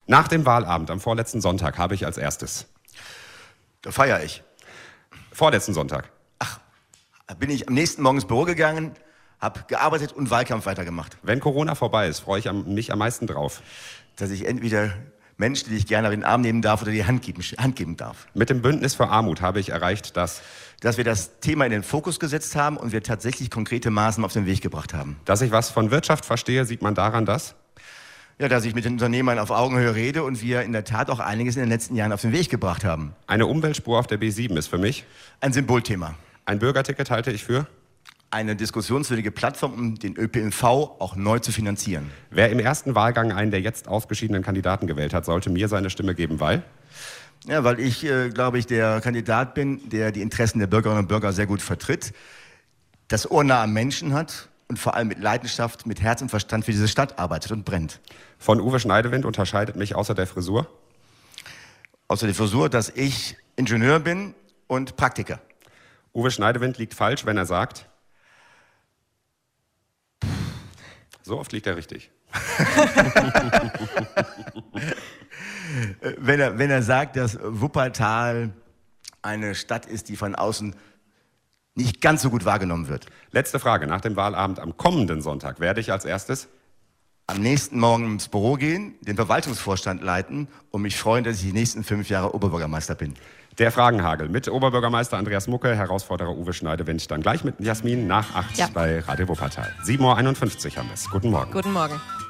Nach dem Wahlabend am vorletzten Sonntag habe ich als erstes... Da feiere ich. Vorletzten Sonntag. Bin ich am nächsten Morgen ins Büro gegangen, habe gearbeitet und Wahlkampf weitergemacht. Wenn Corona vorbei ist, freue ich mich am meisten drauf. Dass ich entweder Menschen, die ich gerne in den Arm nehmen darf oder die Hand geben darf. Mit dem Bündnis für Armut habe ich erreicht, dass wir das Thema in den Fokus gesetzt haben und wir tatsächlich konkrete Maßnahmen auf den Weg gebracht haben. Dass ich was von Wirtschaft verstehe, sieht man daran, dass dass ich mit den Unternehmern auf Augenhöhe rede und wir in der Tat auch einiges in den letzten Jahren auf den Weg gebracht haben. Eine Umweltspur auf der B7 ist für mich ein Symbolthema. Ein Bürgerticket halte ich für eine diskussionswürdige Plattform, um den ÖPNV auch neu zu finanzieren. Wer im ersten Wahlgang einen der jetzt ausgeschiedenen Kandidaten gewählt hat, sollte mir seine Stimme geben, weil? Ja, weil ich, glaube ich, der Kandidat bin, der die Interessen der Bürgerinnen und Bürger sehr gut vertritt, das Ohr nah am Menschen hat und vor allem mit Leidenschaft, mit Herz und Verstand für diese Stadt arbeitet und brennt. Von Uwe Schneidewind unterscheidet mich außer der Frisur? Außer der Frisur, dass ich Ingenieur bin und Praktiker. Uwe Schneidewind liegt falsch, wenn er sagt... So oft liegt er richtig. wenn er sagt, dass Wuppertal eine Stadt ist, die von außen nicht ganz so gut wahrgenommen wird. Letzte Frage. Nach dem Wahlabend am kommenden Sonntag werde ich als erstes am nächsten Morgen ins Büro gehen, den Verwaltungsvorstand leiten und mich freuen, dass ich die nächsten 5 Jahre Oberbürgermeister bin. Der Fragenhagel mit Oberbürgermeister Andreas Mucke, Herausforderer Uwe Schneidewind, dann gleich mit Jasmin nach 8 bei Radio Wuppertal. 7:51 Uhr haben wir es. Guten Morgen. Guten Morgen.